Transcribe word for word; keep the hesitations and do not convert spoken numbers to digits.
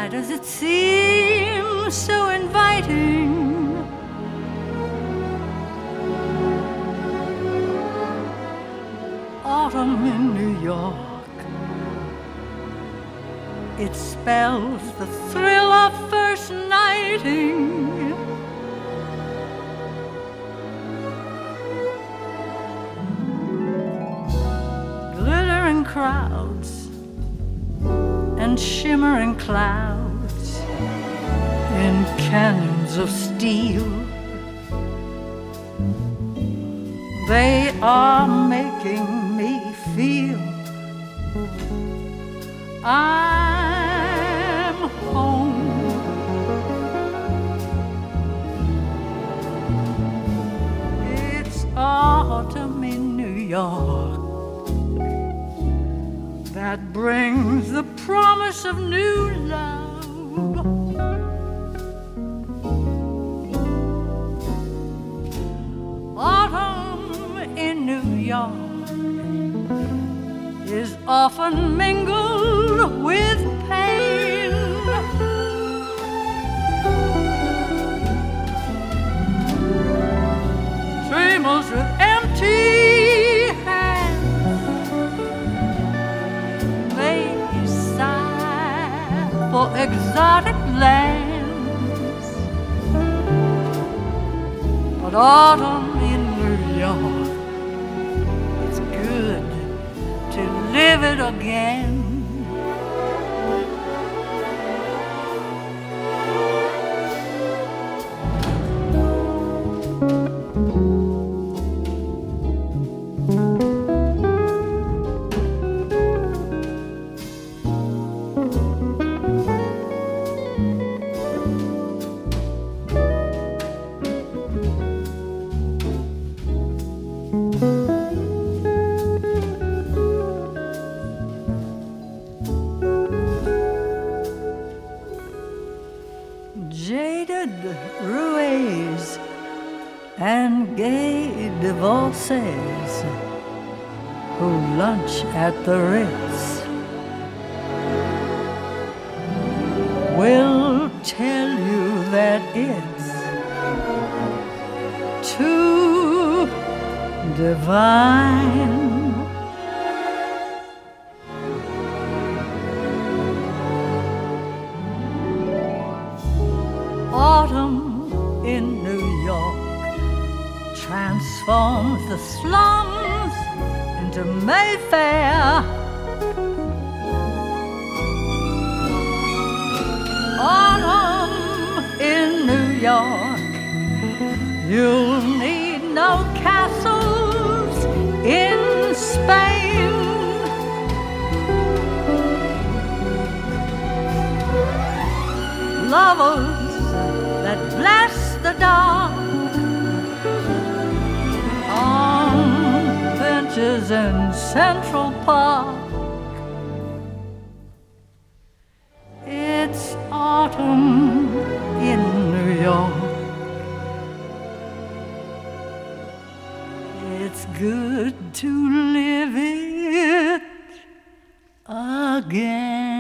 Why does it seem so inviting? Autumn in New York, it spells the thrill of first nighting. Glittering crowds and shimmering clouds in canyons of steel, they are making me feel I'm home. It's autumn in New York that brings the promise of new love. Autumn in New York is often mingled with pain. Dreamers with empty hands, they sigh for exotic lands. But autumn in New York, it's good to live it again. Jaded roués and gay divorcees who lunch at the Ritz will tell you that it's too divine. Autumn in New York transforms the slums into Mayfair. Autumn in New York, you'll need no castles in Spain. Lovers that bless the dark on benches in Central Park. It's autumn in New York. It's good to live it again.